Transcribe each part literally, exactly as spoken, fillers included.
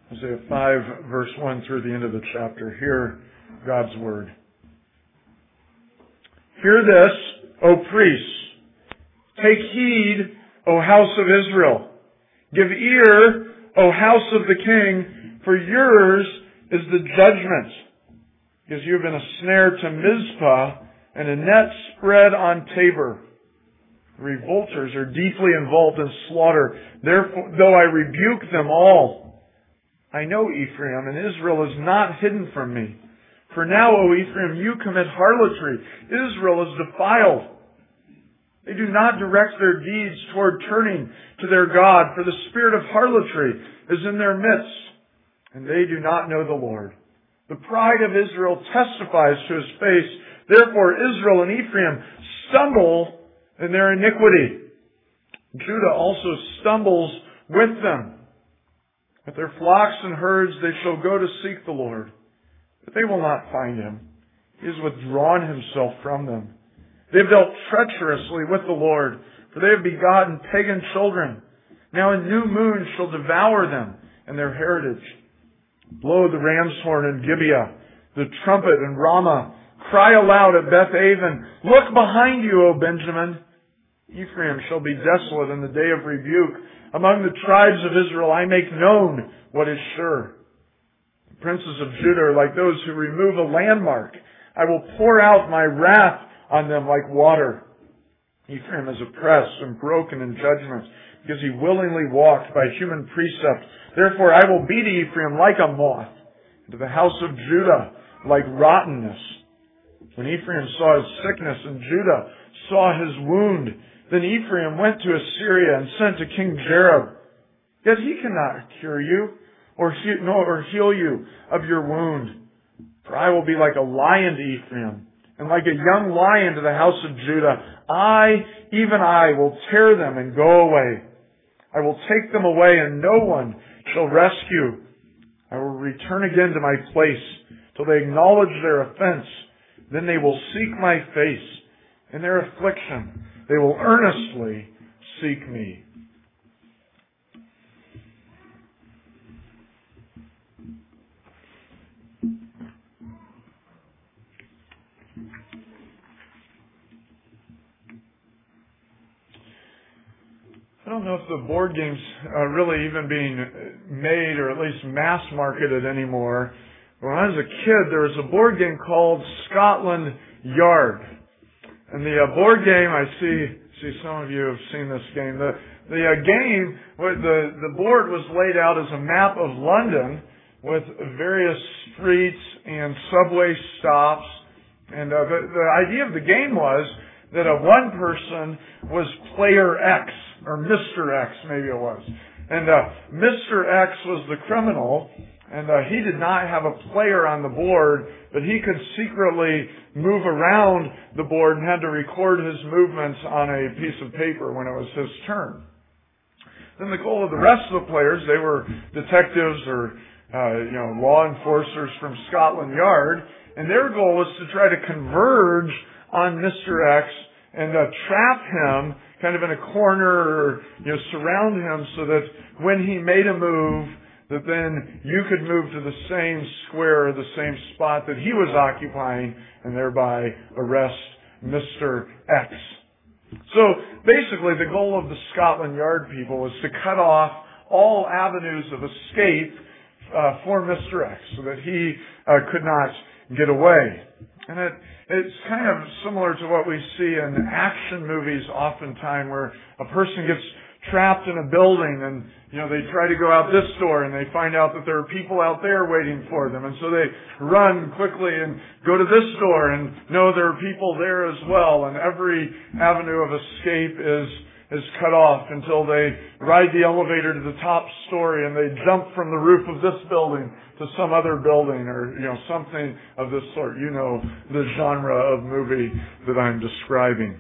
Hosea five, verse one through the end of the chapter. Hear God's word. Hear this, O priests. Take heed, O house of Israel. Give ear, O house of the king, for yours is the judgment. Because you have been a snare to Mizpah and a net spread on Tabor. The revolters are deeply involved in slaughter. Therefore, though I rebuke them all, I know Ephraim, and Israel is not hidden from me. For now, O Ephraim, you commit harlotry. Israel is defiled. They do not direct their deeds toward turning to their God, for the spirit of harlotry is in their midst, and they do not know the Lord. The pride of Israel testifies to his face. Therefore, Israel and Ephraim stumble in their iniquity. Judah also stumbles with them. With their flocks and herds they shall go to seek the Lord, but they will not find him. He has withdrawn himself from them. They have dealt treacherously with the Lord, for they have begotten pagan children. Now a new moon shall devour them and their heritage. Blow the ram's horn in Gibeah, the trumpet in Ramah. Cry aloud at Beth Aven. Look behind you, O Benjamin. Ephraim shall be desolate in the day of rebuke. Among the tribes of Israel I make known what is sure. The princes of Judah are like those who remove a landmark. I will pour out my wrath on them like water. Ephraim is oppressed and broken in judgment, because he willingly walked by human precept. Therefore I will be to Ephraim like a moth, and to the house of Judah like rottenness. When Ephraim saw his sickness and Judah saw his wound, then Ephraim went to Assyria and sent to King Jareb. Yet he cannot cure you, or heal, nor heal you of your wound. For I will be like a lion to Ephraim, and like a young lion to the house of Judah. I, even I, will tear them and go away. I will take them away, and no one shall rescue. I will return again to my place, till they acknowledge their offense. Then they will seek my face. In their affliction, they will earnestly seek me. I don't know if the board game's uh, really even being made or at least mass marketed anymore. When I was a kid, there was a board game called Scotland Yard. And the uh, board game, I see see some of you have seen this game. The the uh, game, the the board was laid out as a map of London with various streets and subway stops. And uh, the, the idea of the game was that uh, one person was player X, or Mister X maybe it was. And uh, Mister X was the criminal. And uh, he did not have a player on the board, but he could secretly move around the board and had to record his movements on a piece of paper when it was his turn. Then the goal of the rest of the players, they were detectives or uh, you know law enforcers from Scotland Yard, and their goal was to try to converge on Mister X and uh, trap him kind of in a corner or you know surround him so that when he made a move, that then you could move to the same square or the same spot that he was occupying and thereby arrest Mister X. So basically the goal of the Scotland Yard people was to cut off all avenues of escape uh, for Mister X so that he uh, could not get away. And it, it's kind of similar to what we see in action movies oftentimes where a person gets trapped in a building and, you know, they try to go out this door and they find out that there are people out there waiting for them. And so they run quickly and go to this door and know there are people there as well. And every avenue of escape is, is cut off until they ride the elevator to the top story and they jump from the roof of this building to some other building or, you know, something of this sort. You know the genre of movie that I'm describing.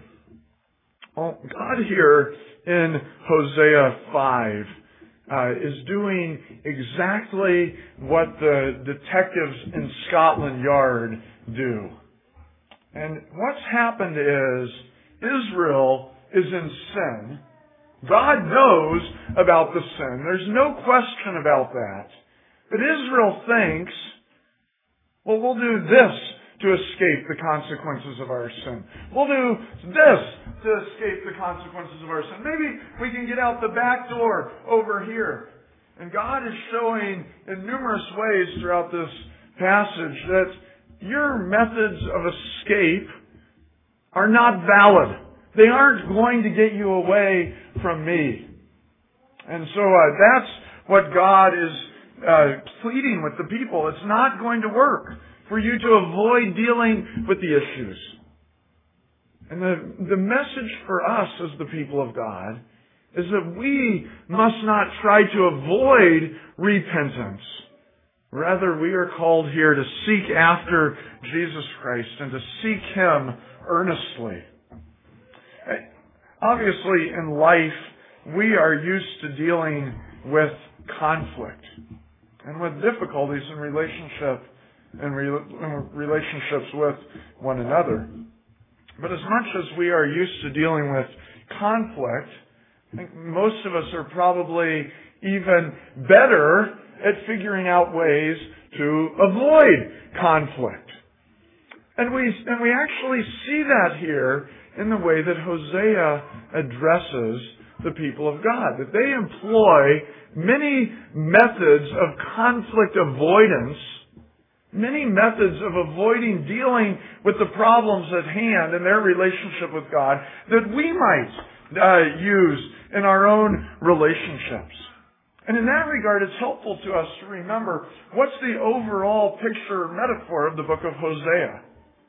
Well, God here in Hosea five uh, is doing exactly what the detectives in Scotland Yard do. And what's happened is Israel is in sin. God knows about the sin. There's no question about that. But Israel thinks, well, we'll do this to escape the consequences of our sin. We'll do this to escape the consequences of our sin. Maybe we can get out the back door over here. And God is showing in numerous ways throughout this passage that your methods of escape are not valid. They aren't going to get you away from me. And so uh, that's what God is uh, pleading with the people. It's not going to work for you to avoid dealing with the issues. And the, the message for us as the people of God is that we must not try to avoid repentance. Rather, we are called here to seek after Jesus Christ and to seek Him earnestly. Obviously, in life, we are used to dealing with conflict and with difficulties in relationship and relationships with one another. But as much as we are used to dealing with conflict, I think most of us are probably even better at figuring out ways to avoid conflict. And we, and we actually see that here in the way that Hosea addresses the people of God. That they employ many methods of conflict avoidance, many methods of avoiding dealing with the problems at hand in their relationship with God that we might uh, use in our own relationships. And in that regard, it's helpful to us to remember what's the overall picture or metaphor of the book of Hosea.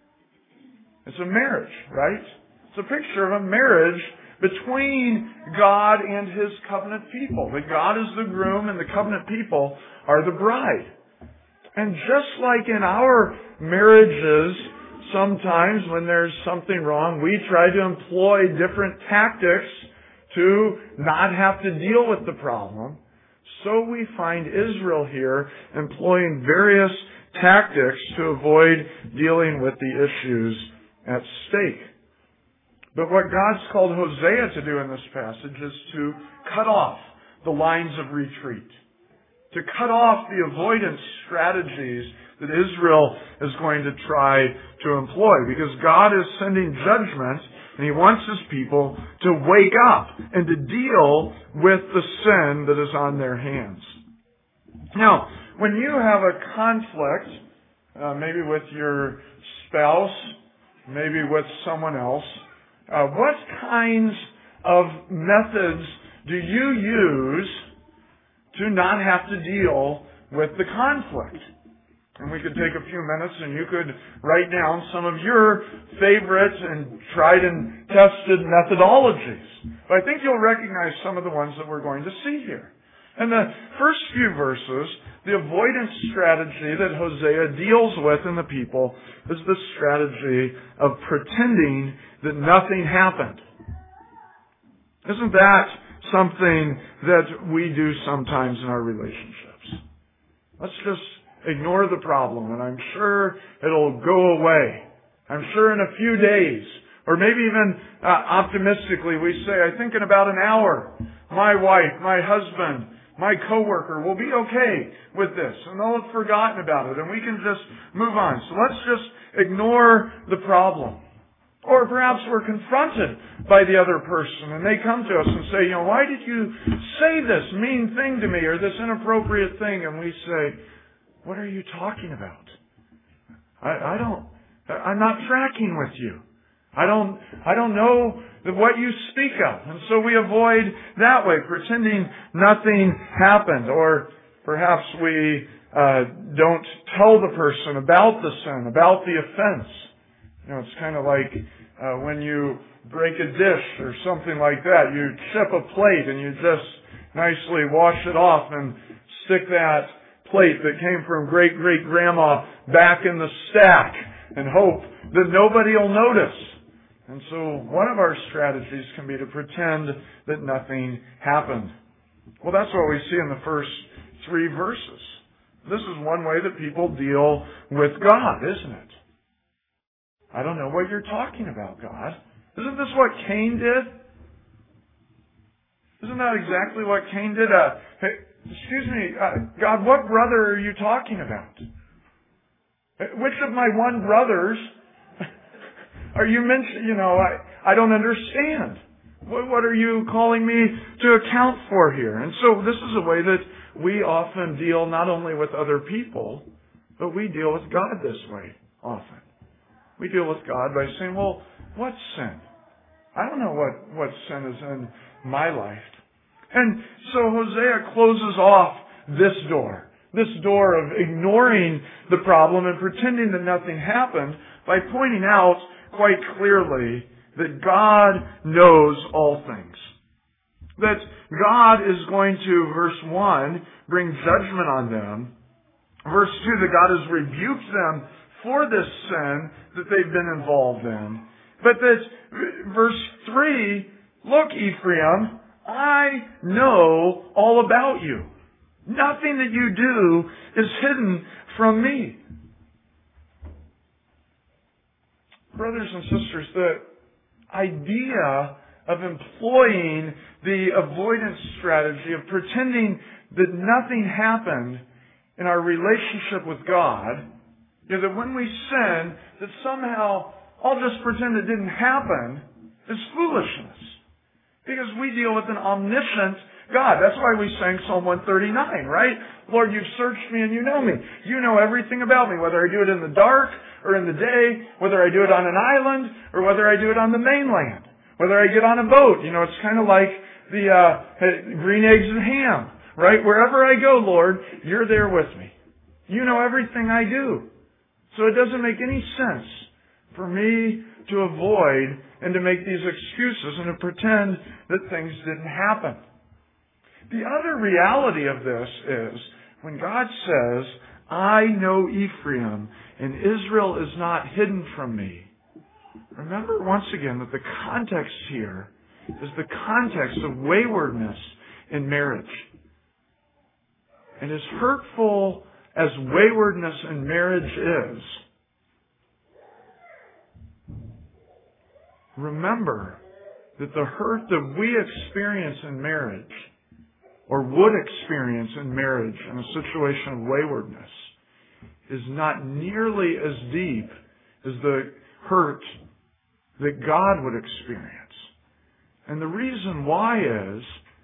It's a marriage, right? It's a picture of a marriage between God and His covenant people. That God is the groom and the covenant people are the bride. And just like in our marriages, sometimes when there's something wrong, we try to employ different tactics to not have to deal with the problem. So we find Israel here employing various tactics to avoid dealing with the issues at stake. But what God's called Hosea to do in this passage is to cut off the lines of retreat, to cut off the avoidance strategies that Israel is going to try to employ, because God is sending judgment and He wants His people to wake up and to deal with the sin that is on their hands. Now, when you have a conflict, uh, maybe with your spouse, maybe with someone else, uh, what kinds of methods do you use to not have to deal with the conflict? And we could take a few minutes and you could write down some of your favorite and tried and tested methodologies. But I think you'll recognize some of the ones that we're going to see here. In the first few verses, the avoidance strategy that Hosea deals with in the people is the strategy of pretending that nothing happened. Isn't that something that we do sometimes in our relationships? Let's just ignore the problem, and I'm sure it'll go away. I'm sure in a few days, or maybe even uh, optimistically, we say, I think in about an hour, my wife, my husband, my coworker will be okay with this, and they'll have forgotten about it, and we can just move on. So let's just ignore the problem. Or perhaps we're confronted by the other person, and they come to us and say, you know, why did you say this mean thing to me, or this inappropriate thing? And we say, what are you talking about? I, I don't, I'm not tracking with you. I don't, I don't know what you speak of. And so we avoid that way, pretending nothing happened. Or perhaps we uh, don't tell the person about the sin, about the offense. You know, it's kind of like uh, when you break a dish or something like that. You chip a plate and you just nicely wash it off and stick that plate that came from great-great-grandma back in the stack and hope that nobody will notice. And so one of our strategies can be to pretend that nothing happened. Well, that's what we see in the first three verses. This is one way that people deal with God, isn't it? I don't know what you're talking about, God. Isn't this what Cain did? Isn't that exactly what Cain did? Uh, excuse me, uh, God, what brother are you talking about? Which of my one brothers are you mentioning? You know, I, I don't understand. What, what are you calling me to account for here? And so this is a way that we often deal not only with other people, but we deal with God this way often. We deal with God by saying, well, what's sin? I don't know what, what sin is in my life. And so Hosea closes off this door. This door of ignoring the problem and pretending that nothing happened by pointing out quite clearly that God knows all things. That God is going to, verse one, bring judgment on them. Verse two, that God has rebuked them for this sin that they've been involved in. But that, verse three, look, Ephraim, I know all about you. Nothing that you do is hidden from me. Brothers and sisters, the idea of employing the avoidance strategy of pretending that nothing happened in our relationship with God, you know, that when we sin, that somehow I'll just pretend it didn't happen, is foolishness. Because we deal with an omniscient God. That's why we sang Psalm one thirty-nine, right? Lord, you've searched me and you know me. You know everything about me, whether I do it in the dark or in the day, whether I do it on an island or whether I do it on the mainland, whether I get on a boat. You know, it's kind of like the uh, green eggs and ham, right? Wherever I go, Lord, you're there with me. You know everything I do. So it doesn't make any sense for me to avoid and to make these excuses and to pretend that things didn't happen. The other reality of this is when God says, I know Ephraim and Israel is not hidden from me. Remember once again that the context here is the context of waywardness in marriage. And as hurtful as waywardness in marriage is, remember that the hurt that we experience in marriage or would experience in marriage in a situation of waywardness is not nearly as deep as the hurt that God would experience. And the reason why is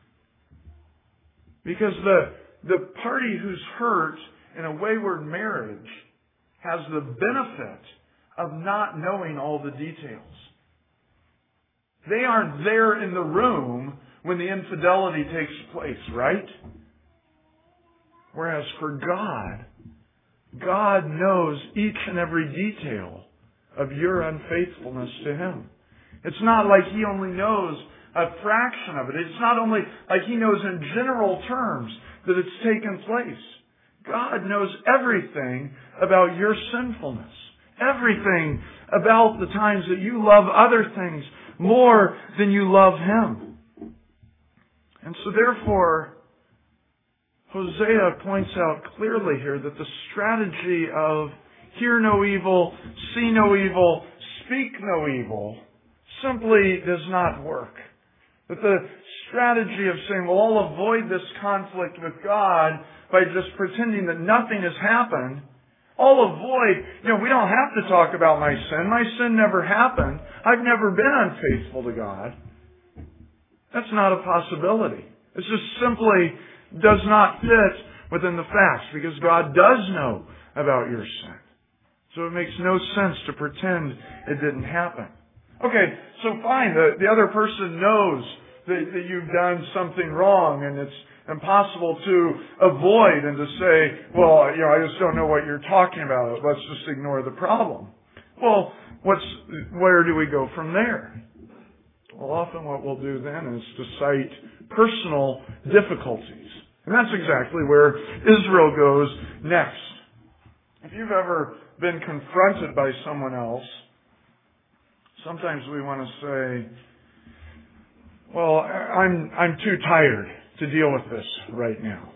because the, the party who's hurt in a wayward marriage has the benefit of not knowing all the details. They aren't there in the room when the infidelity takes place, right? Whereas for God, God knows each and every detail of your unfaithfulness to Him. It's not like He only knows a fraction of it. It's not only like He knows in general terms that it's taken place. God knows everything about your sinfulness. Everything about the times that you love other things more than you love Him. And so therefore, Hosea points out clearly here that the strategy of hear no evil, see no evil, speak no evil simply does not work. That the strategy of saying, well, I'll avoid this conflict with God by just pretending that nothing has happened. I'll avoid, you know, we don't have to talk about my sin. My sin never happened. I've never been unfaithful to God. That's not a possibility. It just simply does not fit within the facts because God does know about your sin. So it makes no sense to pretend it didn't happen. Okay, so fine, the, the other person knows that, that you've done something wrong and it's impossible to avoid and to say, well, you know, I just don't know what you're talking about. Let's just ignore the problem. Well, what's, where do we go from there? Well, often what we'll do then is to cite personal difficulties. And that's exactly where Israel goes next. If you've ever been confronted by someone else, sometimes we want to say, well, I'm, I'm too tired to deal with this right now.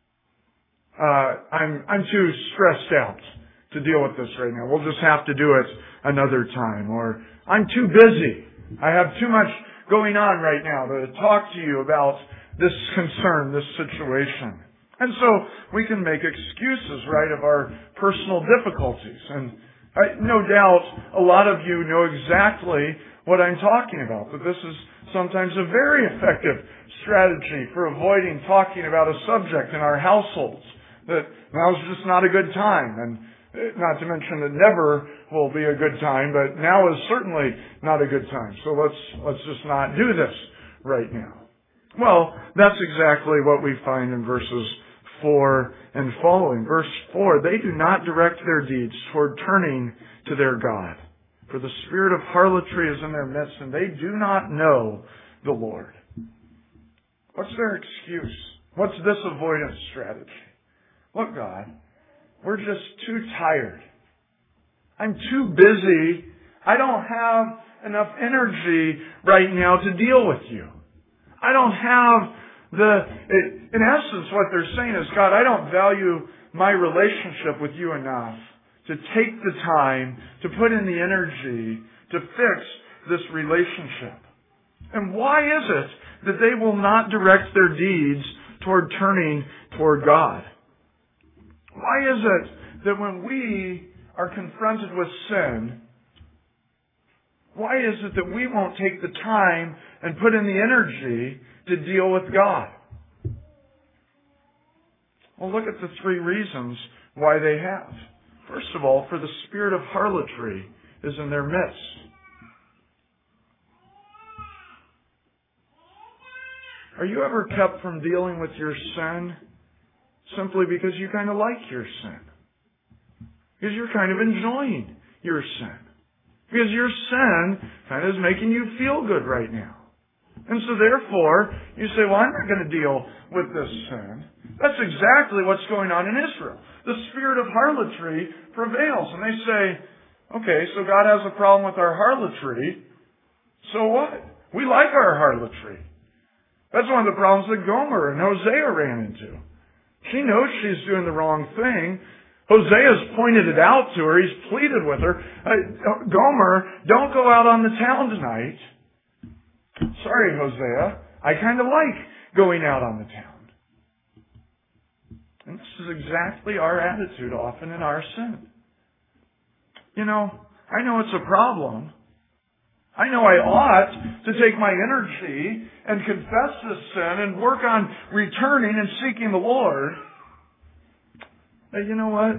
Uh, I'm, I'm too stressed out to deal with this right now. We'll just have to do it another time. Or I'm too busy. I have too much going on right now to talk to you about this concern, this situation. And so we can make excuses, right, of our personal difficulties. And I, no doubt a lot of you know exactly what I'm talking about, that this is sometimes a very effective strategy for avoiding talking about a subject in our households, that now's just not a good time, and not to mention that never will be a good time, but now is certainly not a good time. So let's let's just not do this right now. Well, that's exactly what we find in verses four and following. Verse four, they do not direct their deeds toward turning to their God, for the spirit of harlotry is in their midst, and they do not know the Lord. What's their excuse? What's this avoidance strategy? Look, God, we're just too tired. I'm too busy. I don't have enough energy right now to deal with you. I don't have the, in essence, what they're saying is, God, I don't value my relationship with you enough to take the time to put in the energy to fix this relationship. And why is it that they will not direct their deeds toward turning toward God? Why is it that when we are confronted with sin, why is it that we won't take the time and put in the energy to deal with God? Well, look at the three reasons why they have. First of all, for the spirit of harlotry is in their midst. Are you ever kept from dealing with your sin simply because you kind of like your sin? Because you're kind of enjoying your sin? Because your sin kind of is making you feel good right now. And so therefore, you say, well, I'm not going to deal with this sin. That's exactly what's going on in Israel. The spirit of harlotry prevails. And they say, okay, so God has a problem with our harlotry. So what? We like our harlotry. That's one of the problems that Gomer and Hosea ran into. She knows she's doing the wrong thing. Hosea's pointed it out to her. He's pleaded with her. Uh, Gomer, don't go out on the town tonight. Sorry, Hosea. I kind of like going out on the town. And this is exactly our attitude often in our sin. You know, I know it's a problem. I know I ought to take my energy and confess this sin and work on returning and seeking the Lord. But you know what?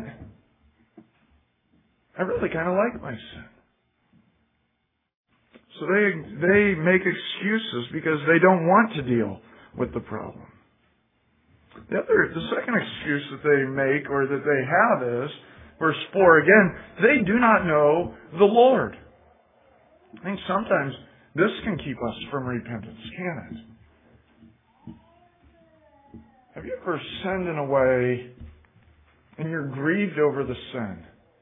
I really kind of like my sin. So they they make excuses because they don't want to deal with the problem. The other, the second excuse that they make or that they have is, verse four again, they do not know the Lord. I think sometimes this can keep us from repentance, can it? Have you ever sinned in a way and you're grieved over the sin,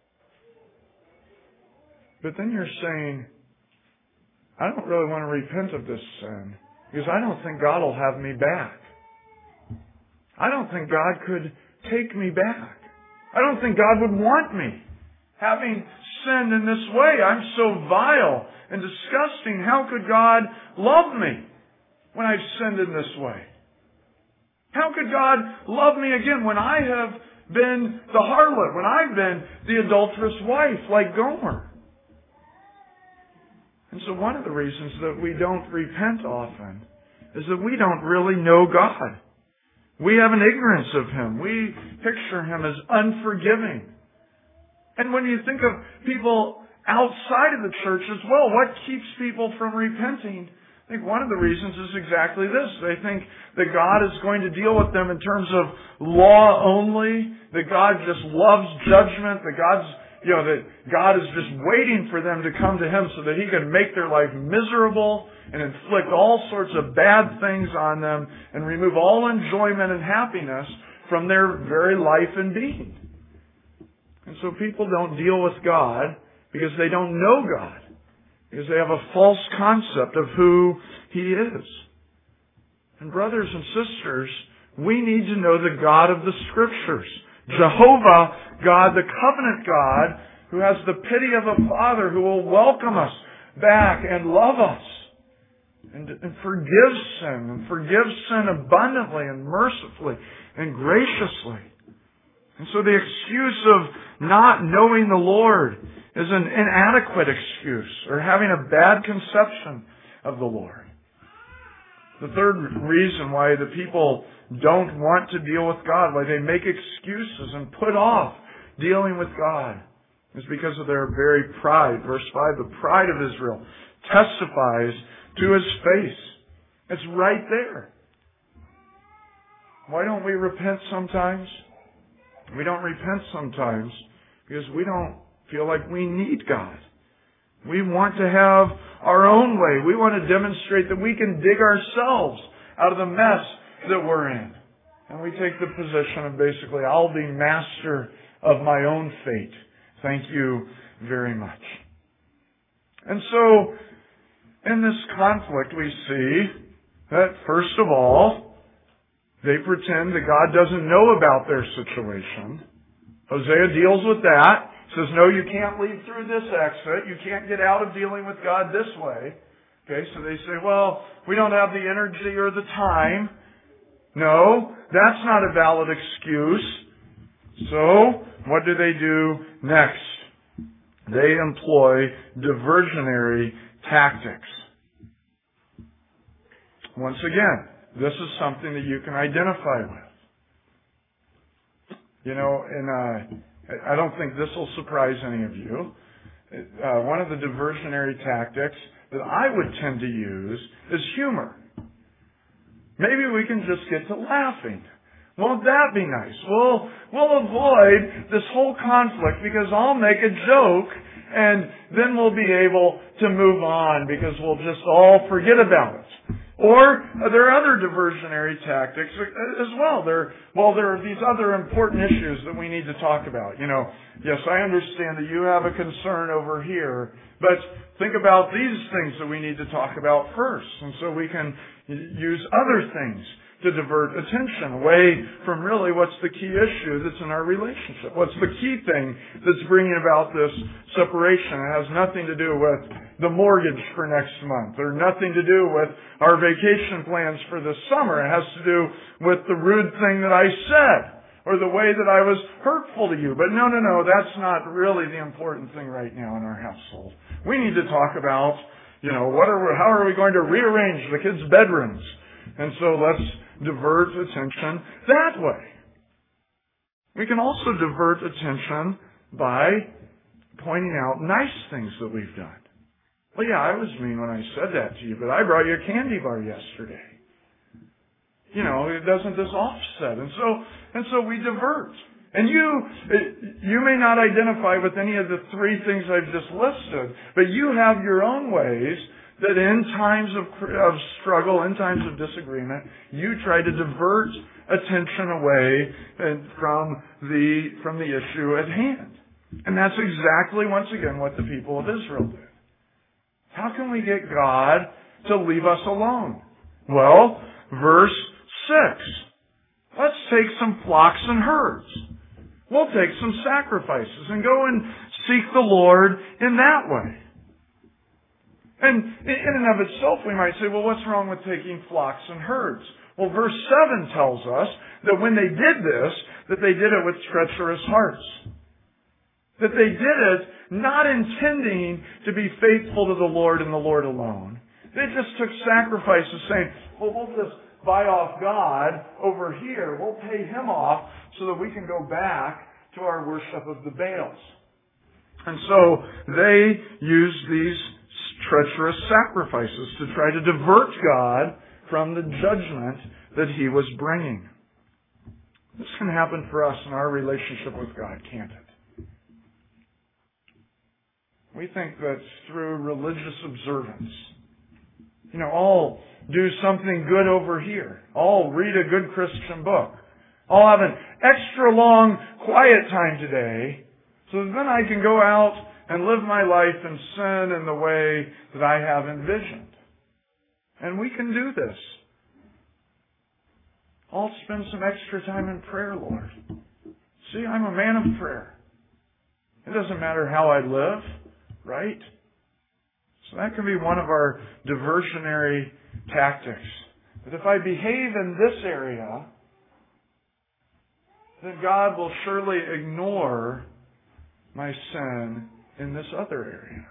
but then you're saying, I don't really want to repent of this sin because I don't think God will have me back. I don't think God could take me back. I don't think God would want me having sinned in this way. I'm so vile and disgusting. How could God love me when I've sinned in this way? How could God love me again when I have been the harlot, when I've been the adulterous wife like Gomer? And so one of the reasons that we don't repent often is that we don't really know God. We have an ignorance of Him. We picture Him as unforgiving. And when you think of people outside of the church as well, what keeps people from repenting? I think one of the reasons is exactly this. They think that God is going to deal with them in terms of law only, that God just loves judgment, that God's, you know, that God is just waiting for them to come to Him so that He can make their life miserable and inflict all sorts of bad things on them and remove all enjoyment and happiness from their very life and being. And so people don't deal with God because they don't know God, because they have a false concept of who He is. And brothers and sisters, we need to know the God of the Scriptures. Jehovah God, the covenant God, who has the pity of a Father who will welcome us back and love us. and, and forgive sin, and forgive sin abundantly and mercifully and graciously. And so the excuse of not knowing the Lord is an inadequate excuse, or having a bad conception of the Lord. The third reason why the people don't want to deal with God, why they make excuses and put off dealing with God, is because of their very pride. Verse five, the pride of Israel testifies to His face. It's right there. Why don't we repent sometimes? We don't repent sometimes because we don't feel like we need God. We want to have our own way. We want to demonstrate that we can dig ourselves out of the mess that we're in. And we take the position of basically, I'll be master of my own fate. Thank you very much. And so, in this conflict, we see that, first of all, they pretend that God doesn't know about their situation. Hosea deals with that. Says, no, you can't leave through this exit. You can't get out of dealing with God this way. Okay, so they say, well, we don't have the energy or the time. No, that's not a valid excuse. So, what do they do next? They employ diversionary tactics. Once again, this is something that you can identify with. You know, in uh, I don't think this will surprise any of you. Uh, one of the diversionary tactics that I would tend to use is humor. Maybe we can just get to laughing. Won't that be nice? We'll, we'll avoid this whole conflict because I'll make a joke and then we'll be able to move on because we'll just all forget about it. Or there are other diversionary tactics as well. There, well, there are these other important issues that we need to talk about. You know, yes, I understand that you have a concern over here, but think about these things that we need to talk about first. And so we can use other things to divert attention away from really what's the key issue that's in our relationship. What's the key thing that's bringing about this separation? It has nothing to do with the mortgage for next month, or nothing to do with our vacation plans for this summer. It has to do with the rude thing that I said, or the way that I was hurtful to you. But no, no, no, that's not really the important thing right now in our household. We need to talk about, you know, what are we, how are we going to rearrange the kids' bedrooms? And so let's divert attention that way. We can also divert attention by pointing out nice things that we've done. Well, yeah, I was mean when I said that to you, but I brought you a candy bar yesterday. You know, it doesn't this offset? And so, and so we divert. And you, you may not identify with any of the three things I've just listed, but you have your own ways that in times of, of struggle, in times of disagreement, you try to divert attention away from the, from the issue at hand. And that's exactly, once again, what the people of Israel did. How can we get God to leave us alone? Well, verse six. Let's take some flocks and herds. We'll take some sacrifices and go and seek the Lord in that way. And in and of itself, we might say, well, what's wrong with taking flocks and herds? Well, verse seven tells us that when they did this, that they did it with treacherous hearts. That they did it not intending to be faithful to the Lord and the Lord alone. They just took sacrifices saying, well, we'll just buy off God over here. We'll pay Him off so that we can go back to our worship of the Baals. And so they used these treacherous sacrifices to try to divert God from the judgment that He was bringing. This can happen for us in our relationship with God, can't it? We think that through religious observance, you know, I'll do something good over here. I'll read a good Christian book. I'll have an extra long quiet time today so that then I can go out and live my life and sin in the way that I have envisioned. And we can do this. I'll spend some extra time in prayer, Lord. See, I'm a man of prayer. It doesn't matter how I live, right? So that can be one of our diversionary tactics. That if I behave in this area, then God will surely ignore my sin in this other area.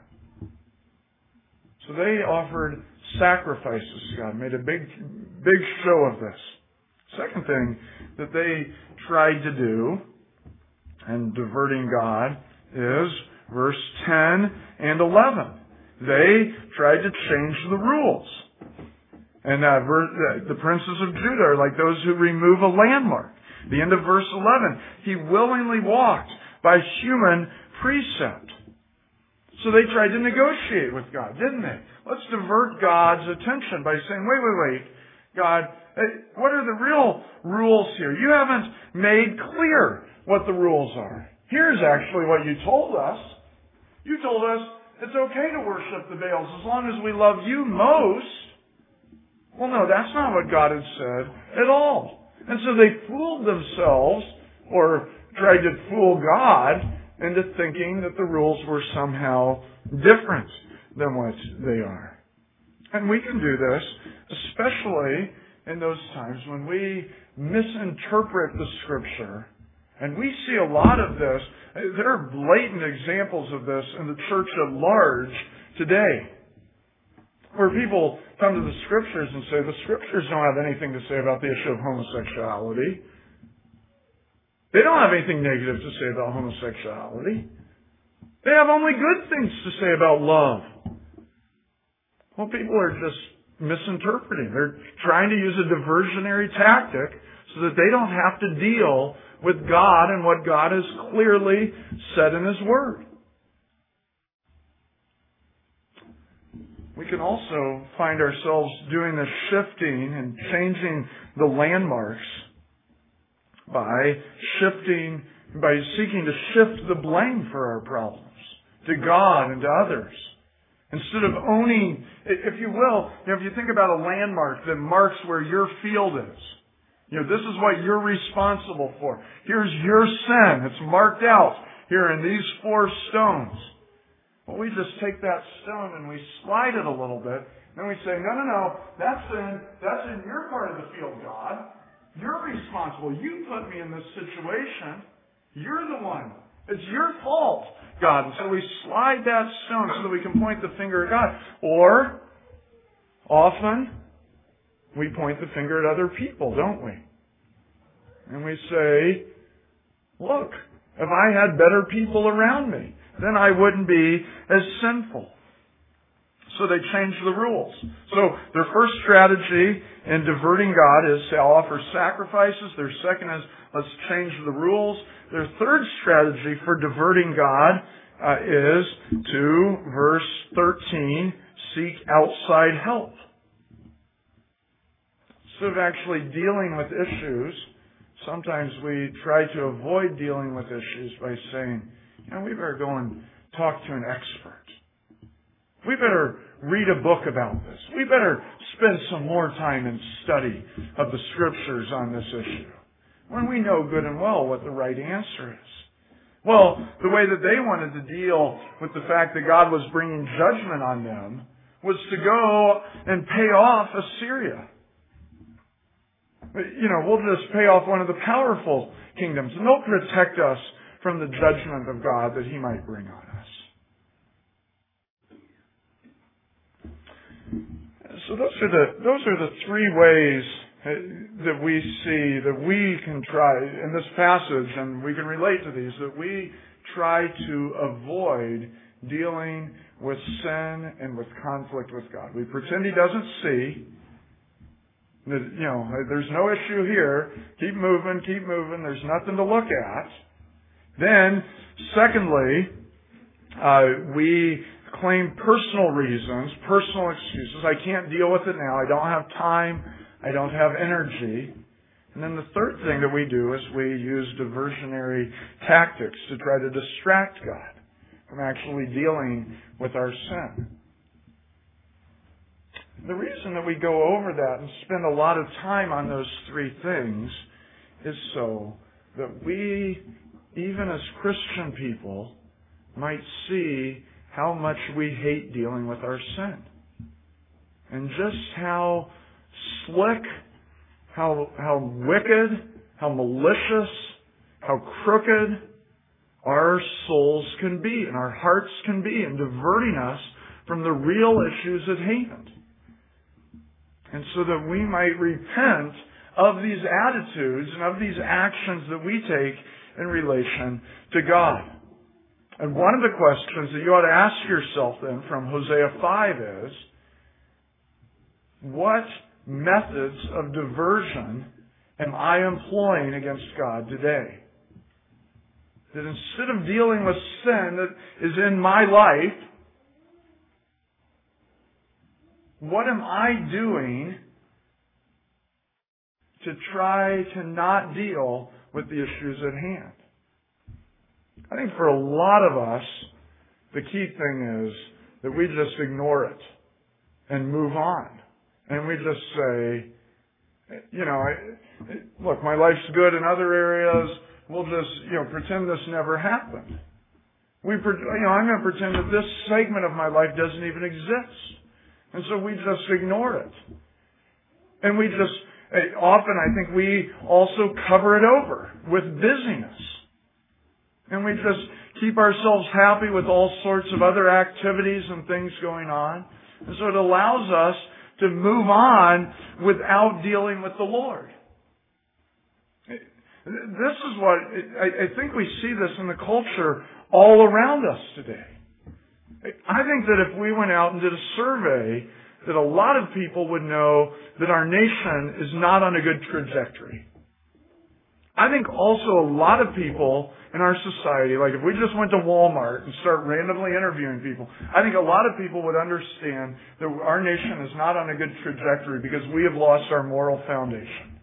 So they offered sacrifices to God, made a big, big show of this. Second thing that they tried to do in diverting God is verse ten and eleven. They tried to change the rules. And uh, the princes of Judah are like those who remove a landmark. The end of verse eleven, he willingly walked by human precept. So they tried to negotiate with God, didn't they? Let's divert God's attention by saying, wait, wait, wait, God, what are the real rules here? You haven't made clear what the rules are. Here's actually what you told us. You told us it's okay to worship the Baals as long as we love you most. Well, no, that's not what God had said at all. And so they fooled themselves, or tried to fool God, into thinking that the rules were somehow different than what they are. And we can do this, especially in those times when we misinterpret the Scripture. And we see a lot of this. There are blatant examples of this in the church at large today, where people come to the Scriptures and say, the Scriptures don't have anything to say about the issue of homosexuality. They don't have anything negative to say about homosexuality. They have only good things to say about love. Well, people are just misinterpreting. They're trying to use a diversionary tactic so that they don't have to deal with God and what God has clearly said in His Word. We can also find ourselves doing the shifting and changing the landmarks by shifting, by seeking to shift the blame for our problems to God and to others. Instead of owning, if you will, you know, if you think about a landmark that marks where your field is, you know, this is what you're responsible for. Here's your sin. It's marked out here in these four stones. Well, we just take that stone and we slide it a little bit. Then we say, no, no, no, that's in, that's in your part of the field, God. You're responsible. You put me in this situation. You're the one. It's your fault, God. And so we slide that stone so that we can point the finger at God. Or, often, we point the finger at other people, don't we? And we say, look, if I had better people around me, then I wouldn't be as sinful. So they changed the rules. So their first strategy in diverting God is to offer sacrifices. Their second is, let's change the rules. Their third strategy for diverting God uh, is to, verse thirteen, seek outside help. Instead of actually dealing with issues, sometimes we try to avoid dealing with issues by saying, you know, we better go and talk to an expert. We better read a book about this. We better spend some more time in study of the Scriptures on this issue, when we know good and well what the right answer is. Well, the way that they wanted to deal with the fact that God was bringing judgment on them was to go and pay off Assyria. You know, we'll just pay off one of the powerful kingdoms, and they'll protect us from the judgment of God that He might bring on us. So those are the those are the three ways that we see that we can try in this passage, and we can relate to these, that we try to avoid dealing with sin and with conflict with God. We pretend He doesn't see. That, you know, there's no issue here. Keep moving, keep moving. There's nothing to look at. Then, secondly, uh, we claim personal reasons, personal excuses. I can't deal with it now. I don't have time. I don't have energy. And then the third thing that we do is we use diversionary tactics to try to distract God from actually dealing with our sin. The reason that we go over that and spend a lot of time on those three things is so that we, even as Christian people, might see how much we hate dealing with our sin. And just how slick, how, how wicked, how malicious, how crooked our souls can be and our hearts can be in diverting us from the real issues at hand. And so that we might repent of these attitudes and of these actions that we take in relation to God. And one of the questions that you ought to ask yourself then from Hosea five is, what methods of diversion am I employing against God today? That instead of dealing with sin that is in my life, what am I doing to try to not deal with the issues at hand? I think for a lot of us, the key thing is that we just ignore it and move on. And we just say, you know, I, look, my life's good in other areas. We'll just, you know, pretend this never happened. We, you know, I'm going to pretend that this segment of my life doesn't even exist. And so we just ignore it. And we just, often I think we also cover it over with busyness. And we just keep ourselves happy with all sorts of other activities and things going on. And so it allows us to move on without dealing with the Lord. This is what, I think we see this in the culture all around us today. I think that if we went out and did a survey, that a lot of people would know that our nation is not on a good trajectory. I think also a lot of people in our society, like if we just went to Walmart and start randomly interviewing people, I think a lot of people would understand that our nation is not on a good trajectory because we have lost our moral foundation.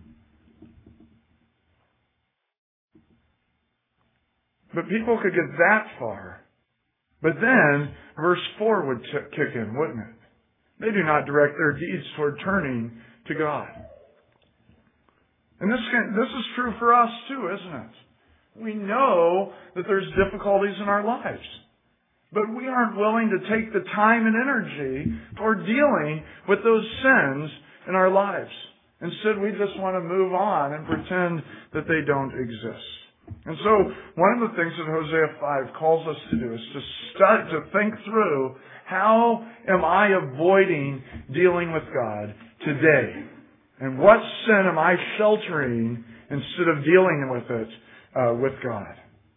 But people could get that far. But then, verse four would t- kick in, wouldn't it? They do not direct their deeds toward turning to God. And this can, this is true for us too, isn't it? We know that there's difficulties in our lives. But we aren't willing to take the time and energy toward dealing with those sins in our lives. Instead, we just want to move on and pretend that they don't exist. And so, one of the things that Hosea five calls us to do is to start to think through, how am I avoiding dealing with God today? And what sin am I sheltering instead of dealing with it uh, with God?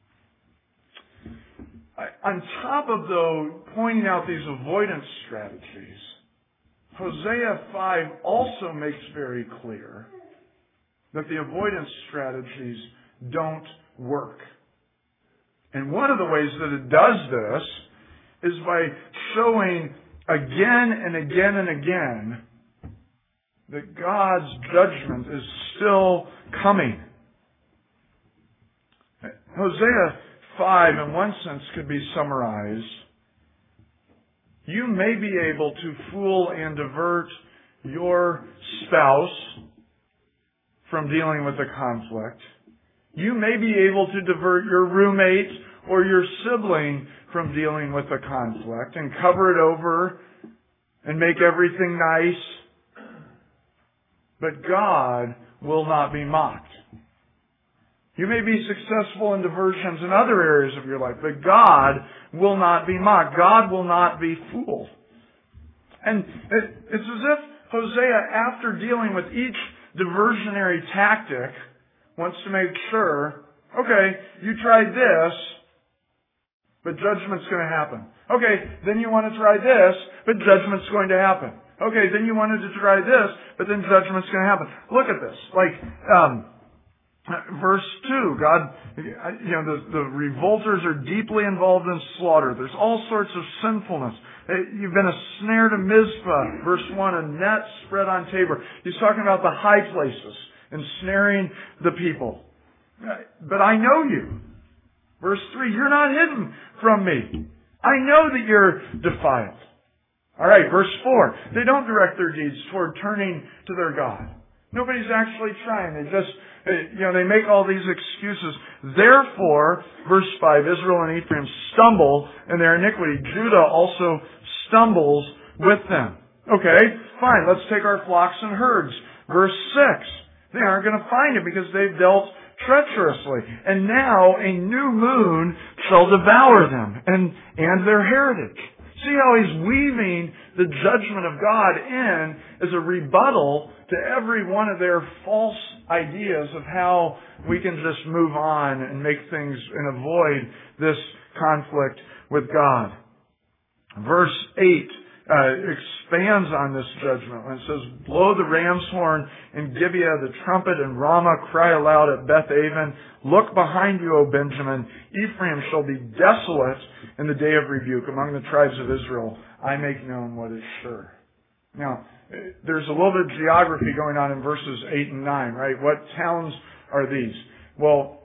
I, on top of, though, pointing out these avoidance strategies, Hosea five also makes very clear that the avoidance strategies don't work. And one of the ways that it does this is by showing again and again and again that God's judgment is still coming. Hosea five, in one sense, could be summarized. You may be able to fool and divert your spouse from dealing with a conflict. You may be able to divert your roommate or your sibling from dealing with a conflict and cover it over and make everything nice. But God will not be mocked. You may be successful in diversions in other areas of your life, but God will not be mocked. God will not be fooled. And it's as if Hosea, after dealing with each diversionary tactic, wants to make sure, okay, you tried this, but judgment's going to happen. Okay, then you want to try this, but judgment's going to happen. Okay, then you wanted to try this, but then judgment's going to happen. Look at this. Like, um, verse two, God, you know, the, the revolters are deeply involved in slaughter. There's all sorts of sinfulness. You've been a snare to Mizpah. Verse one, a net spread on Tabor. He's talking about the high places, ensnaring the people. But I know you. Verse three, you're not hidden from me. I know that you're defiled. All right, verse four, they don't direct their deeds toward turning to their God. Nobody's actually trying. They just, you know, they make all these excuses. Therefore, verse five, Israel and Ephraim stumble in their iniquity. Judah also stumbles with them. Okay, fine. Let's take our flocks and herds. Verse six. They aren't going to find it because they've dealt treacherously. And now a new moon shall devour them and, and their heritage. See how he's weaving the judgment of God in as a rebuttal to every one of their false ideas of how we can just move on and make things and avoid this conflict with God. Verse eight uh, expands on this judgment when it says, blow the ram's horn in Gibeah, the trumpet in Ramah, cry aloud at Beth Aven. Look behind you, O Benjamin. Ephraim shall be desolate in the day of rebuke among the tribes of Israel. I make known what is sure. Now, there's a little bit of geography going on in verses eight and nine, right? What towns are these? Well,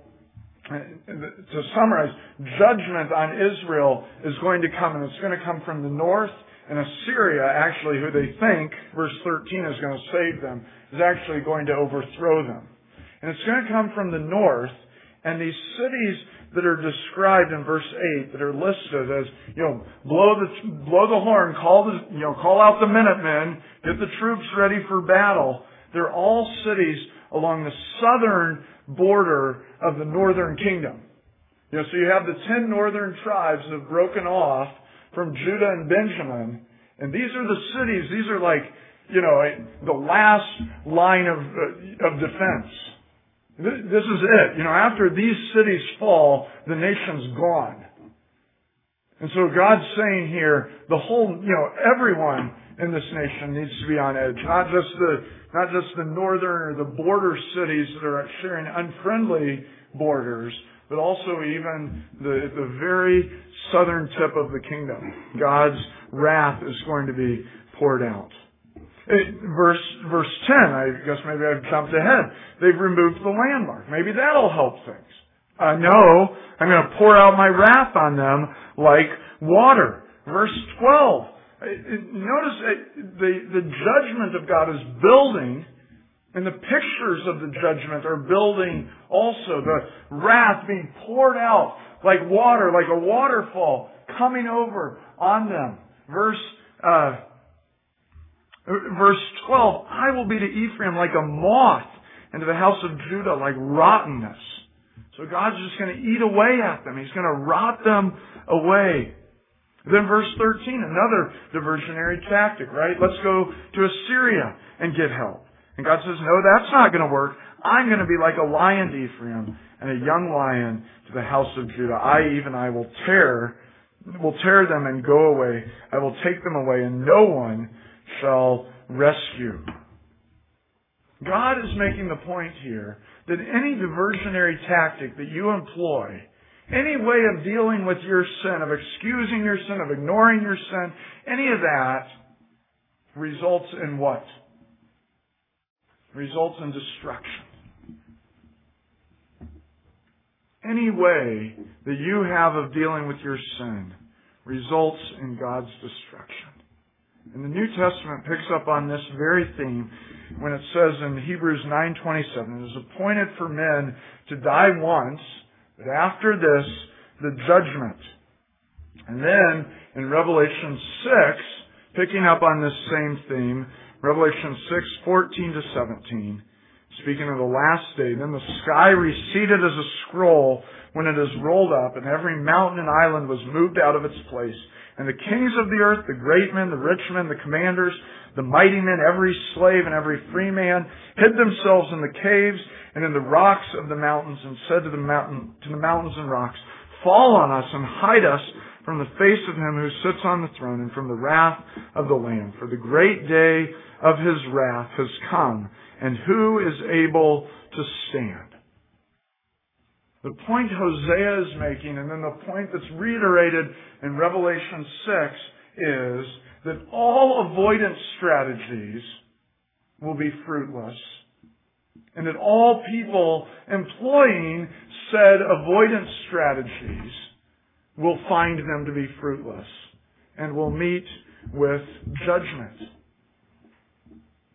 to summarize, judgment on Israel is going to come, and it's going to come from the north, and Assyria, actually, who they think, verse thirteen, is going to save them, is actually going to overthrow them. And it's going to come from the north, and these cities that are described in verse eight, that are listed as, you know, blow the blow the horn, call the, you know, call out the Minutemen, get the troops ready for battle. They're all cities along the southern border of the northern kingdom. You know, so you have the ten northern tribes that have broken off from Judah and Benjamin, and these are the cities. These are like, you know, the last line of uh, of defense. This is it. You know, after these cities fall, the nation's gone. And so God's saying here, the whole, you know, everyone in this nation needs to be on edge. Not just the, not just the northern or the border cities that are sharing unfriendly borders, but also even the, the very southern tip of the kingdom. God's wrath is going to be poured out. It, verse verse ten, I guess maybe I've jumped ahead. They've removed the landmark. Maybe that'll help things. Uh, no, I'm going to pour out my wrath on them like water. Verse twelve. Notice the, the judgment of God is building, and the pictures of the judgment are building also. The wrath being poured out like water, like a waterfall coming over on them. Verse uh Verse twelve, I will be to Ephraim like a moth, and to the house of Judah like rottenness. So God's just going to eat away at them. He's going to rot them away. Then verse thirteen, another diversionary tactic, right? Let's go to Assyria and get help. And God says, no, that's not going to work. I'm going to be like a lion to Ephraim and a young lion to the house of Judah. I, even I, will tear, will tear them and go away. I will take them away, and no one shall rescue. God is making the point here that any diversionary tactic that you employ, any way of dealing with your sin, of excusing your sin, of ignoring your sin, any of that results in what? Results in destruction. Any way that you have of dealing with your sin results in God's destruction. And the New Testament picks up on this very theme when it says in Hebrews nine twenty-seven, it is appointed for men to die once, but after this, the judgment. And then in Revelation six, picking up on this same theme, Revelation six fourteen to seventeen, speaking of the last day, then the sky receded as a scroll when it is rolled up, and every mountain and island was moved out of its place. And the kings of the earth, the great men, the rich men, the commanders, the mighty men, every slave and every free man, hid themselves in the caves and in the rocks of the mountains, and said to the mountain, to the mountains and rocks, fall on us and hide us from the face of him who sits on the throne and from the wrath of the Lamb. For the great day of his wrath has come, and who is able to stand? The point Hosea is making, and then the point that's reiterated in Revelation six, is that all avoidance strategies will be fruitless, and that all people employing said avoidance strategies will find them to be fruitless and will meet with judgment.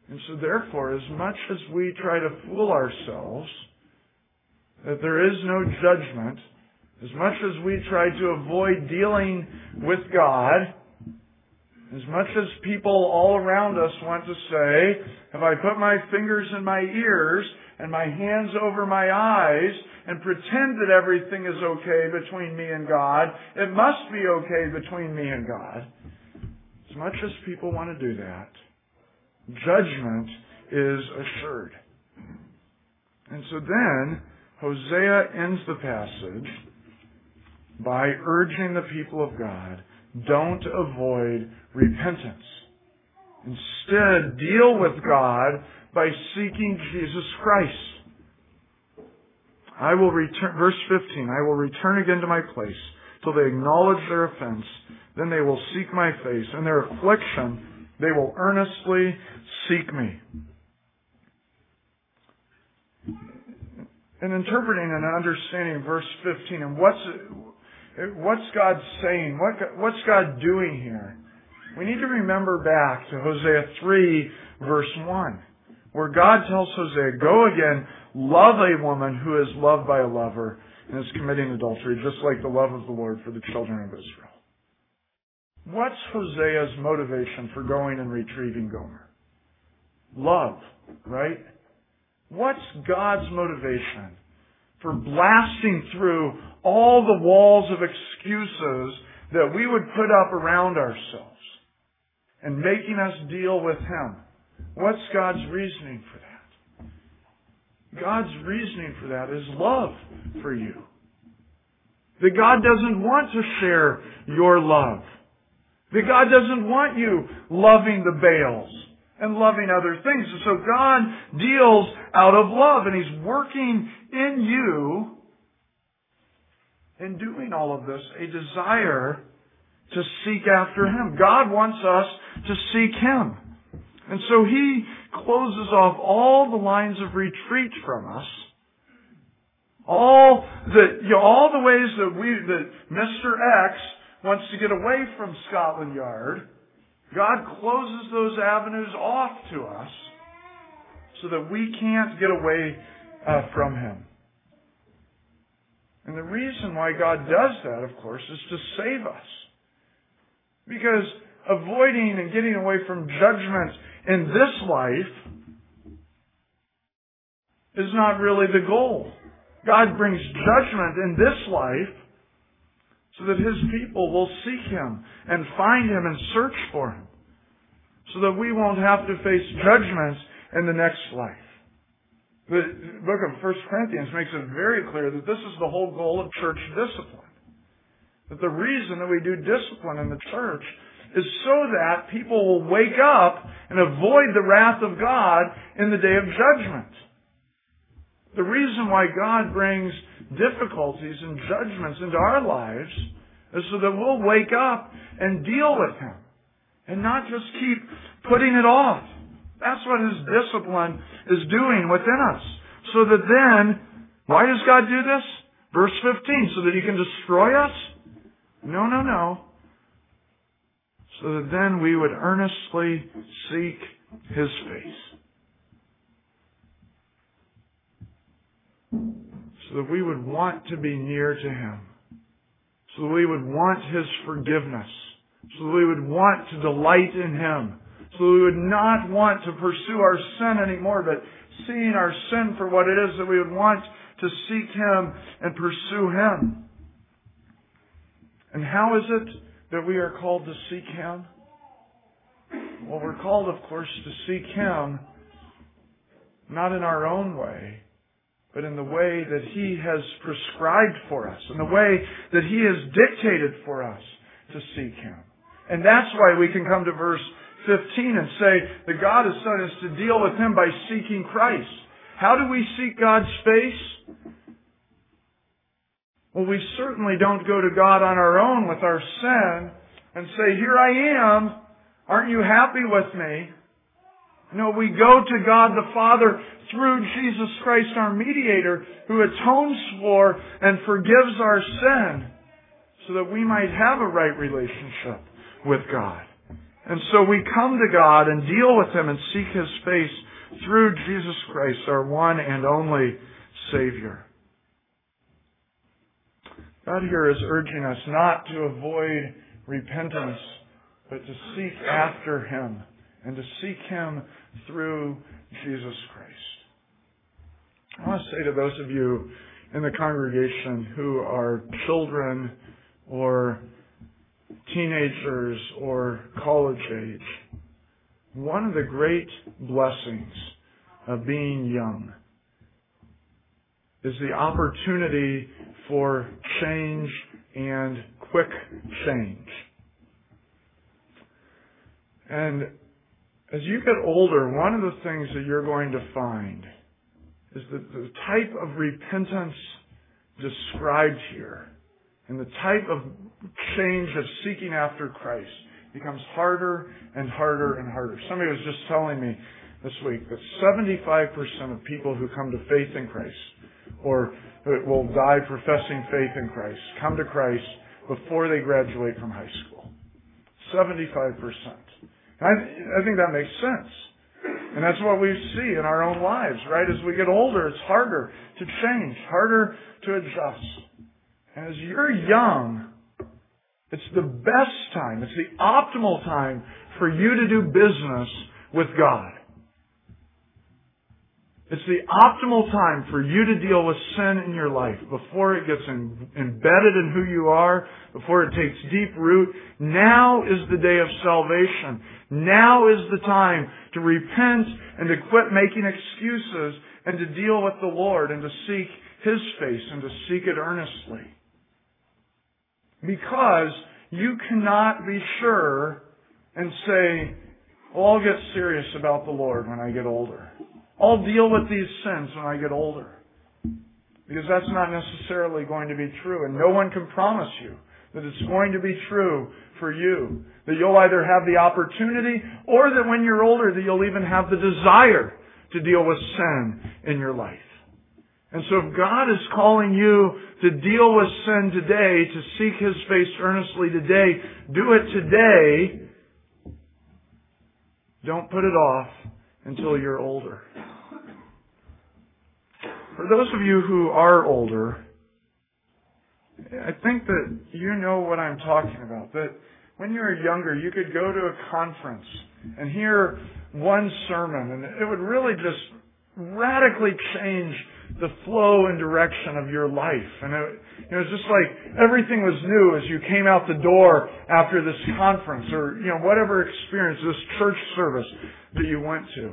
And so therefore, as much as we try to fool ourselves that there is no judgment, as much as we try to avoid dealing with God, as much as people all around us want to say, if I put my fingers in my ears and my hands over my eyes and pretend that everything is okay between me and God, it must be okay between me and God. As much as people want to do that, judgment is assured. And so then, Hosea ends the passage by urging the people of God, don't avoid repentance. Instead, deal with God by seeking Jesus Christ. I will return, verse fifteen, I will return again to my place till they acknowledge their offense. Then they will seek my face. In their affliction, they will earnestly seek me. In interpreting and understanding verse fifteen, and what's what's God saying? What what's God doing here? We need to remember back to Hosea three, verse one, where God tells Hosea, "Go again, love a woman who is loved by a lover and is committing adultery, just like the love of the Lord for the children of Israel." What's Hosea's motivation for going and retrieving Gomer? Love, right? What's God's motivation for blasting through all the walls of excuses that we would put up around ourselves and making us deal with Him? What's God's reasoning for that? God's reasoning for that is love for you. That God doesn't want to share your love. That God doesn't want you loving the Baals and loving other things. And so God deals out of love, and He's working in you, in doing all of this, a desire to seek after Him. God wants us to seek Him. And so He closes off all the lines of retreat from us. All the, you know, all the ways that we, that Mister X wants to get away from Scotland Yard, God closes those avenues off to us so that we can't get away uh, from Him. And the reason why God does that, of course, is to save us. Because avoiding and getting away from judgment in this life is not really the goal. God brings judgment in this life so that His people will seek Him and find Him and search for Him, so that we won't have to face judgment in the next life. The book of First Corinthians makes it very clear that this is the whole goal of church discipline. That the reason that we do discipline in the church is so that people will wake up and avoid the wrath of God in the day of judgment. The reason why God brings difficulties and judgments into our lives is so that we'll wake up and deal with Him and not just keep putting it off. That's what His discipline is doing within us. So that then, why does God do this? Verse fifteen, so that He can destroy us? No, no, no. So that then we would earnestly seek His face. So that we would want to be near to Him. So that we would want His forgiveness. So that we would want to delight in Him. So that we would not want to pursue our sin anymore, but seeing our sin for what it is, that we would want to seek Him and pursue Him. And how is it that we are called to seek Him? Well, we're called, of course, to seek Him not in our own way, but in the way that He has prescribed for us, in the way that He has dictated for us to seek Him. And that's why we can come to verse fifteen and say that God has sent us to deal with Him by seeking Christ. How do we seek God's face? Well, we certainly don't go to God on our own with our sin and say, "Here I am. Aren't you happy with me?" No, we go to God the Father through Jesus Christ, our mediator, who atones for and forgives our sin so that we might have a right relationship with God. And so we come to God and deal with Him and seek His face through Jesus Christ, our one and only Savior. God here is urging us not to avoid repentance, but to seek after Him and to seek Him through Jesus Christ. I want to say to those of you in the congregation who are children or teenagers or college age, one of the great blessings of being young is the opportunity for change and quick change. And as you get older, one of the things that you're going to find is that the type of repentance described here and the type of change of seeking after Christ becomes harder and harder and harder. Somebody was just telling me this week that seventy-five percent of people who come to faith in Christ or will die professing faith in Christ come to Christ before they graduate from high school. seventy-five percent. I, I think that makes sense. And that's what we see in our own lives, right? As we get older, it's harder to change, harder to adjust. And as you're young, it's the best time, it's the optimal time for you to do business with God. It's the optimal time for you to deal with sin in your life before it gets in, embedded in who you are, before it takes deep root. Now is the day of salvation. Now is the time to repent and to quit making excuses and to deal with the Lord and to seek His face and to seek it earnestly. Because you cannot be sure and say, well, I'll get serious about the Lord when I get older. I'll deal with these sins when I get older. Because that's not necessarily going to be true. And no one can promise you that it's going to be true for you. That you'll either have the opportunity or that when you're older that you'll even have the desire to deal with sin in your life. And so if God is calling you to deal with sin today, to seek His face earnestly today, do it today. Don't put it off until you're older. For those of you who are older, I think that you know what I'm talking about. That when you were younger, you could go to a conference and hear one sermon, and it would really just radically change the flow and direction of your life. And it, it was just like everything was new as you came out the door after this conference or, you know, whatever experience, this church service that you went to.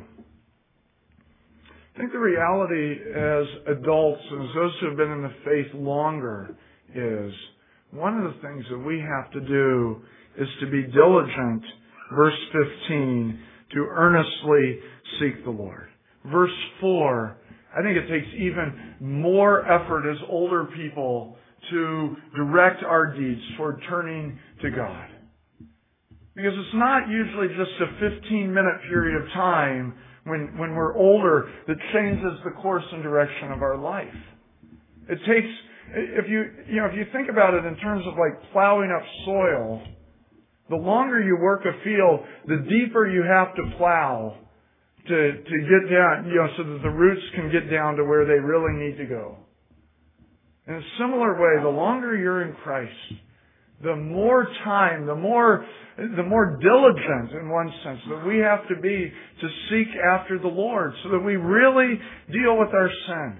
I think the reality as adults and as those who have been in the faith longer is one of the things that we have to do is to be diligent, verse fifteen, to earnestly seek the Lord. Verse four, I think it takes even more effort as older people to direct our deeds toward turning to God. Because it's not usually just a fifteen minute period of time when, when we're older that changes the course and direction of our life. It takes, if you, you know, if you think about it in terms of like plowing up soil, the longer you work a field, the deeper you have to plow to, to get down, you know, so that the roots can get down to where they really need to go. In a similar way, the longer you're in Christ, the more time, the more, the more diligent in one sense that we have to be to seek after the Lord so that we really deal with our sin.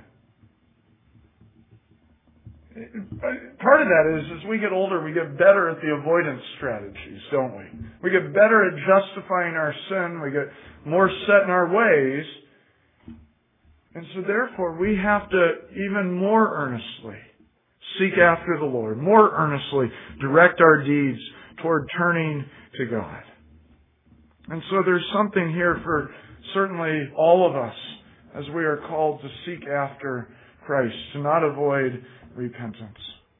Part of that is, as we get older, we get better at the avoidance strategies, don't we? We get better at justifying our sin. We get more set in our ways. And so therefore, we have to even more earnestly seek after the Lord, more earnestly direct our deeds toward turning to God. And so there's something here for certainly all of us as we are called to seek after Christ, to not avoid repentance.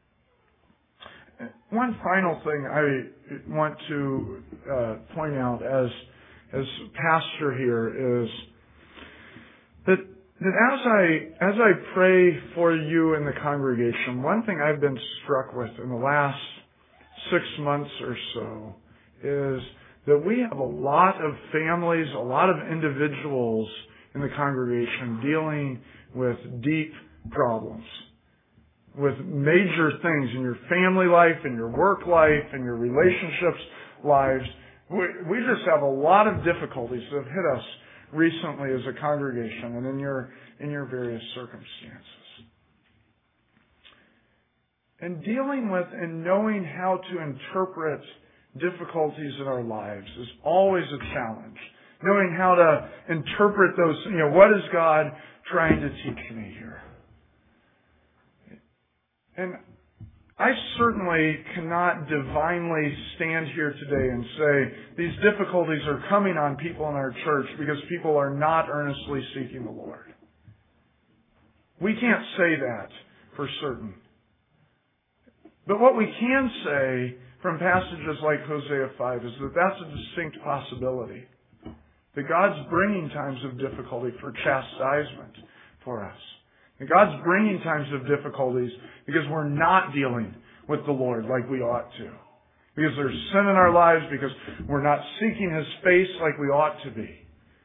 One final thing I want to uh, point out as as pastor here is that that as I as I pray for you in the congregation, one thing I've been struck with in the last six months or so is that we have a lot of families, a lot of individuals in the congregation dealing with deep problems, with major things in your family life, in your work life, in your relationships lives. We, we just have a lot of difficulties that have hit us recently as a congregation and in your in your various circumstances. And dealing with and knowing how to interpret difficulties in our lives is always a challenge. Knowing how to interpret those, you know, what is God trying to teach me here? And I certainly cannot divinely stand here today and say these difficulties are coming on people in our church because people are not earnestly seeking the Lord. We can't say that for certain. But what we can say from passages like Hosea five is that that's a distinct possibility. That God's bringing times of difficulty for chastisement for us. And God's bringing times of difficulties because we're not dealing with the Lord like we ought to. Because there's sin in our lives, because we're not seeking His face like we ought to be.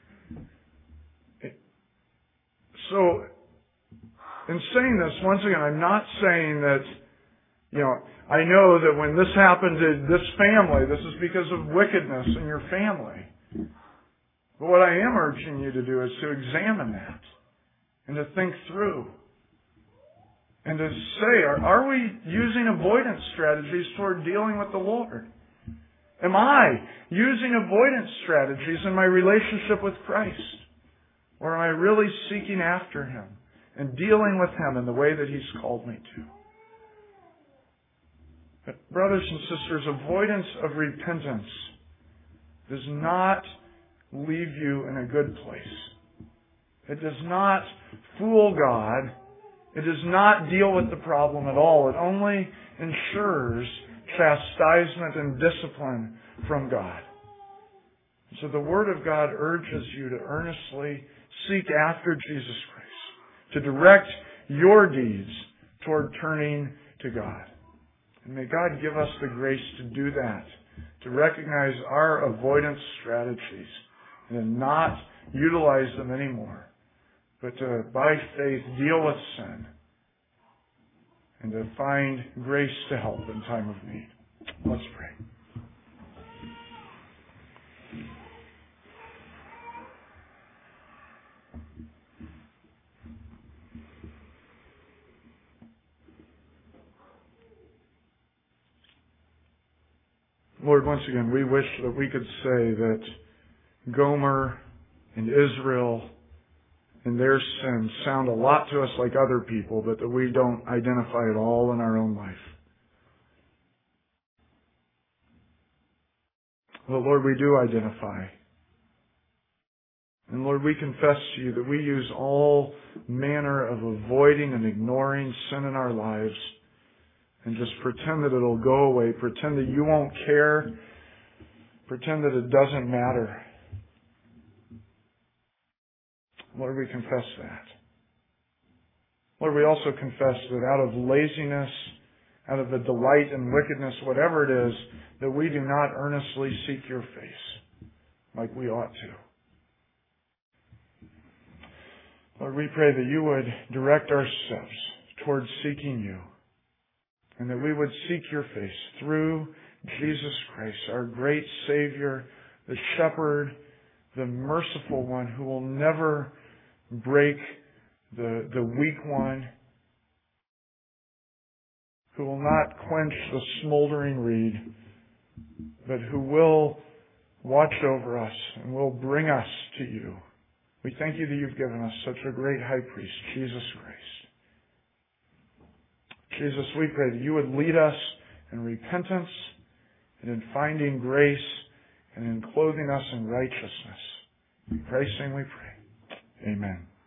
So, in saying this, once again, I'm not saying that, you know, I know that when this happened to this family, this is because of wickedness in your family. But what I am urging you to do is to examine that. And to think through. And to say, are, are we using avoidance strategies toward dealing with the Lord? Am I using avoidance strategies in my relationship with Christ? Or am I really seeking after Him and dealing with Him in the way that He's called me to? But brothers and sisters, avoidance of repentance does not leave you in a good place. It does not fool God. It does not deal with the problem at all. It only ensures chastisement and discipline from God. So the Word of God urges you to earnestly seek after Jesus Christ, to direct your deeds toward turning to God. And may God give us the grace to do that, to recognize our avoidance strategies and to not utilize them anymore, but to, by faith, deal with sin and to find grace to help in time of need. Let's pray. Lord, once again, we wish that we could say that Gomer and Israel and their sins sound a lot to us like other people, but that we don't identify at all in our own life. But Lord, we do identify. And Lord, we confess to you that we use all manner of avoiding and ignoring sin in our lives and just pretend that it'll go away, pretend that you won't care, pretend that it doesn't matter. Lord, we confess that. Lord, we also confess that out of laziness, out of the delight in wickedness, whatever it is, that we do not earnestly seek your face like we ought to. Lord, we pray that you would direct our steps towards seeking you, and that we would seek your face through Jesus Christ, our great Savior, the Shepherd, the merciful one who will never break the, the weak one, who will not quench the smoldering reed, but who will watch over us and will bring us to you. We thank you that you've given us such a great high priest, Jesus Christ. Jesus, we pray that you would lead us in repentance and in finding grace and in clothing us in righteousness. In Christ's name we pray. Amen.